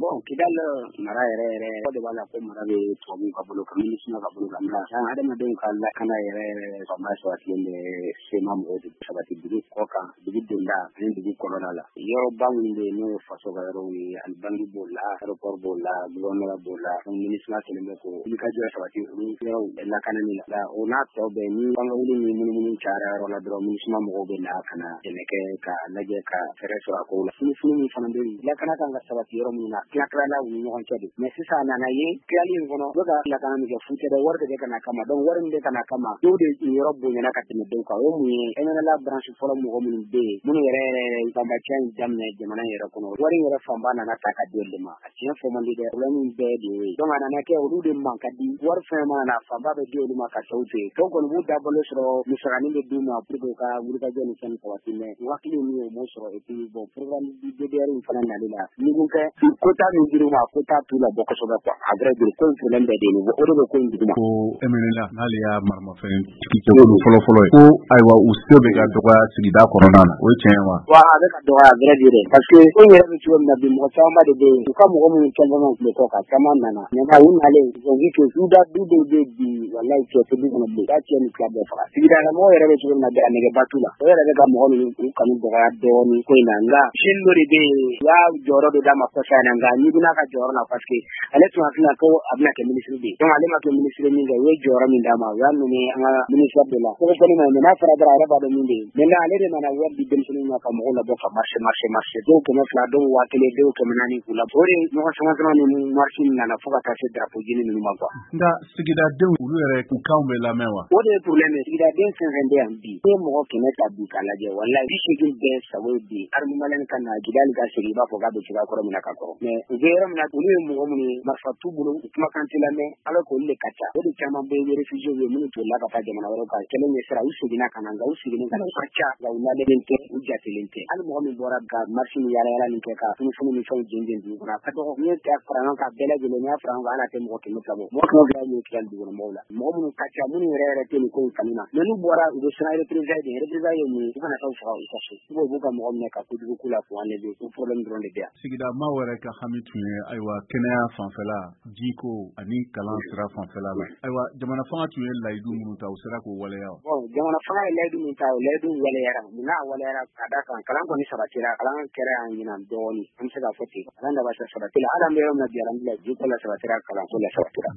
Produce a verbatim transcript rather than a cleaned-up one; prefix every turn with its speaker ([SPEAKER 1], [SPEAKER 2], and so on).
[SPEAKER 1] bon Kidal mara yɛrɛ yɛrɛ o de b'a la ko mara bɛ tubabu ka bolo kan MINUSMA ka bolo kan nka adamadenw ka lakana yɛrɛ yɛrɛ fanba sabatilen bɛ sema mɔgɔw de sabati dugu kɔ kan dugu donda ani dugu kɔnɔna la yɔrɔba minnu bɛ yen n'o ye faso ka yɔrɔw ye ani bangi b'o la aéroport b'o la gouvernement b'o la donc MINUSMA kɛlen bɛ ko wulikajɔ sabati olu yɔrɔw lakanani la nka o n'a tɔ bɛɛ ni bangawuli ni munumunu cayara yɔrɔ la dɔrɔn MINUSMA mɔgɔw bɛ na ka na dɛmɛ kɛ ka lajɛ ka fɛɛrɛ sɔrɔ a kow la funufunu min fana bɛ yen lakana kan ka sabati yɔrɔ min na tilatilala u ni ɲɔgɔn cɛ de mais sisan a nana ye tilali in kɔnɔ u bɛ ka lakana min kɛ funtɛrɛ wari de bɛ ka na kama donc wari min bɛ ka na kama dɔw de yɔrɔ bonyana ka tɛmɛ dɔw kan o mun ye M N L A branche fɔlɔ mɔgɔ minnu bɛ yen minnu yɛrɛ yɛrɛ banbacɛ in daminɛ jamana in yɛrɛ kɔnɔ wari yɛrɛ fanba nana ta ka di olu ma a tiɲɛ fɔ man di dɛ problème bɛɛ de ye donc a nana kɛ olu de man ka di wari fɛn mana na fanba bɛ di olu ma ka sababu kɛ donc kɔni b'u dabalo sɔrɔ musakanin bɛ d'u ma pour que u ka wulikajɔ ni fɛn sabati mais u hakili min ye o m'o sɔrɔ et puis bon programme D D R in fana nali la ni ko kɛ quota min dir'u ma quota t'u la bɔ kosɛbɛ quoi à vrai dire ko in problème bɛɛ de ye o de bɛ ko in duguma
[SPEAKER 2] ko M N L A n'ale y'a maramafɛn tigi kɛ olu fɔlɔ fɔlɔ ye ko ayiwa u se bɛ ka dɔgɔya sigida kɔnɔna na o ye tiɲɛ wa
[SPEAKER 1] wa a bɛ ka dɔgɔya à vrai dire parce que ko in yɛrɛ bɛ cogo min na bi mɔgɔ caman de bɛ yen u ka mɔgɔ minnu caman tun bɛ kɔ kan caman nana mais u nalen ils ont vu que duda du dɔw bɛ bi walayi cɛ tɛ du kɔnɔ bilen k'a cɛ ni fila bɛɛ faga sigida la mɔgɔ yɛrɛ bɛ cogo min na a nɛgɛba t'u la o yɛrɛ bɛ ka mɔgɔ minnu u kanu dɔgɔya dɔɔnin ko in na nka sini dɔ de bɛ yen u y'a jɔyɔrɔ dɔ d'a ma kɔsa in na nka n'i bɛna ka jɔyɔrɔ la parce que ale tun hakili la ko a bɛna kɛ minisiri de ye donc ale ma kɛ minisiri min kɛ u ye jɔyɔrɔ min d'a ma u y'a nommé an ka ministère de la ko fɔli ma mais n'a fɔra dɔrɔn a yɛrɛ b'a dɔn min de ye maintenant ale de nana wari di denmisɛnninw ma ka mɔgɔw labɔ ka marché marché marché dɔw kɛmɛ fila dɔw waa kelen dɔw kɛmɛ naani k'u labɔ o de ɲɔgɔn sama sama ni marché min nana fo ka taa se drapeau jeni ninnu ma quoi
[SPEAKER 2] nka sigidadenw olu yɛrɛ u kanw bɛ lamɛn wa
[SPEAKER 1] o de ye problème ye sigidaden fɛn fɛn bɛ yan bi n'i ye mɔgɔ kɛmɛ ta bi k'a lajɛ walayi bi seegin bɛɛ sago ye bi arme malien ka na Kidali ka segin i b'a fɔ k'a bɛ segin a kɔrɔ min na ka kɔrɔ mais u bɛ yɔrɔ min na olu ye mɔgɔ minnu ye marifa t'u bolo u kumakan tɛ lamɛn alors que olu de ka ca o de caman bɛ ye réfugiés ye minnu tolila ka taa jamana wɛrɛw kan kɛlɛ ɲɛsira u seginna ka na nka u seginnen ka na u ka ca nka u ladelen tɛ u jatelen tɛ hali mɔgɔ min bɔra ka marche ni yaala yaala nin kɛ ka funufunu ni fɛnw jɛnjɛn dugu kɔnɔ a ka dɔgɔ n'i ye fara ɲɔgɔn kan bɛɛ lajɛlen n'i y'a fara ɲɔgɔn kan hali a tɛ mɔgɔ kɛmɛ fila bɔ mɔgɔ kɛmɛ fila y'o tilali dugu kɔnɔ mɔgɔw la mɔgɔ minnu ka ca minnu yɛrɛ yɛrɛ tɛ nin ko in kanu na mais n'u bɔra u bɛ siran représailles de représailles ye mun ye u kana taa u faga u ka so u b'u ka mɔgɔ minɛ ka kojugu k'u la k'u enlever o problème dɔrɔn de bɛ yan
[SPEAKER 2] sigida maaw yɛrɛ ka hami tun ye ayiwa kɛnɛya fanfɛla jiko ani kalan sira fanfɛla la ayiwa jamana fanga tun ye layidu minnu ta u sera k'o waleya wa
[SPEAKER 1] bon jamana fanga ye layidu min ta o layidu waleyara mun n'a waleyara ka da kan kalan kɔni sabatira kalan kɛra yan ɲinan dɔɔnin an bɛ se k'a fɔ ten kalan daba sabatila hali an bɛ yɔrɔ min na bi alhamdulilayi jiko la sabatira kalanko la sabatira